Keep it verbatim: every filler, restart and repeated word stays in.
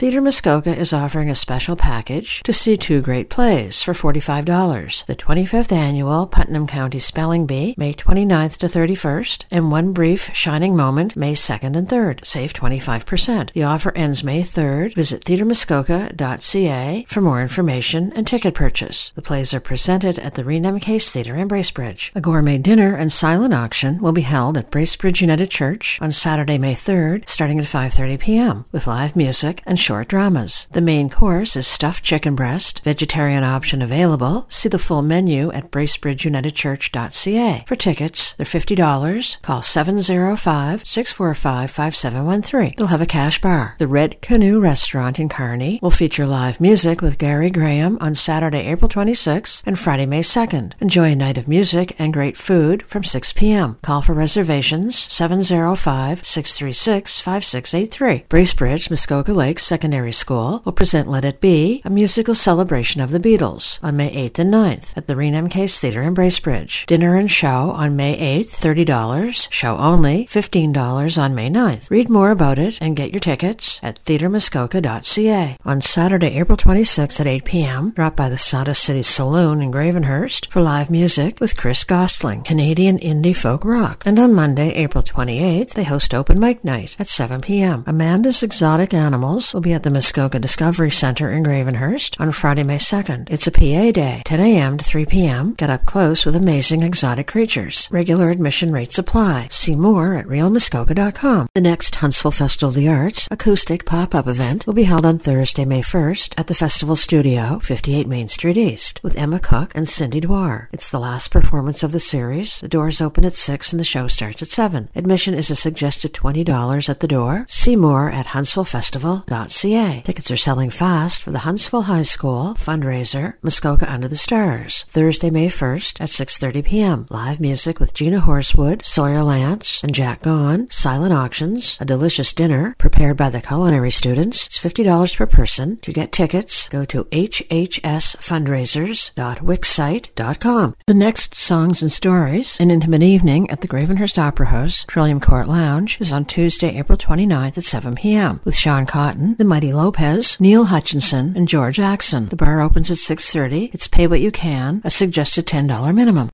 Theater Muskoka is offering a special package to see two great plays for forty-five dollars. The twenty-fifth Annual Putnam County Spelling Bee, May twenty-ninth to thirty-first, and One Brief Shining Moment, May second and third. Save twenty-five percent. The offer ends May third. Visit theater muskoka dot c a for more information and ticket purchase. The plays are presented at the Renham Case Theater in Bracebridge. A gourmet dinner and silent auction will be held at Bracebridge United Church on Saturday, May third, starting at five thirty p.m. with live music and short dramas. The main course is stuffed chicken breast, vegetarian option available. See the full menu at bracebridge united church dot c a. For tickets, they're fifty dollars. Call seven oh five, six four five, five seven one three. They'll have a cash bar. The Red Canoe Restaurant in Kearney will feature live music with Gary Graham on Saturday, April twenty-sixth and Friday, May second. Enjoy a night of music and great food from six p.m. Call for reservations seven oh five, six three six, five six eight three. Bracebridge Muskoka Lakes Secondary School will present Let It Be, a musical celebration of the Beatles, on May eighth and ninth at the Renham Case Theater in Bracebridge. Dinner and show on May eighth, thirty dollars. Show only, fifteen dollars on May ninth. Read more about it and get your tickets at theater muskoka dot c a. On Saturday, April twenty-sixth at eight p.m., drop by the Sawdust City Saloon in Gravenhurst for live music with Chris Gosling, Canadian indie folk rock. And on Monday, April twenty-eighth, they host open mic night at seven p.m. Amanda's Exotic Animals will be at the Muskoka Discovery Center in Gravenhurst on Friday, May second. It's a P A day, ten a.m. to three p.m. Get up close with amazing exotic creatures. Regular admission rates apply. See more at real muskoka dot com. The next Huntsville Festival of the Arts acoustic pop-up event will be held on Thursday, May first at the Festival Studio, fifty-eight Main Street East, with Emma Cook and Cindy Dwar. It's the last performance of the series. The doors open at six and the show starts at seven. Admission is a suggested twenty dollars at the door. See more at huntsville festival dot c a. Tickets are selling fast for the Huntsville High School fundraiser, Muskoka Under the Stars, Thursday, May first at six thirty p.m. Live music with Gina Horsewood, Sawyer Lance, and Jack Gahn, silent auctions, a delicious dinner prepared by the culinary students. It's fifty dollars per person. To get tickets, go to h h s fundraisers dot wixsite dot com. The next Songs and Stories, an intimate evening at the Gravenhurst Opera House, Trillium Court Lounge, is on Tuesday, April twenty-ninth at seven p.m. with Sean Cotton, The Mighty Lopez, Neil Hutchinson, and George Axon. The bar opens at six thirty. It's pay what you can, a suggested ten dollars minimum.